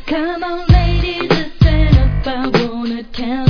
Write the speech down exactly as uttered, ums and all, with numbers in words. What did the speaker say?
Come on, ladies, listen up, I wanna tell